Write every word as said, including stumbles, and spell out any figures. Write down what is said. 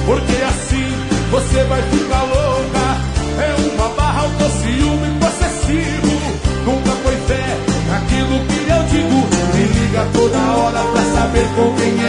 porque assim você vai ficar louca. É uma barra, o teu ciúme possessivo. Nunca foi fé naquilo que eu digo. Me liga toda hora pra saber com quem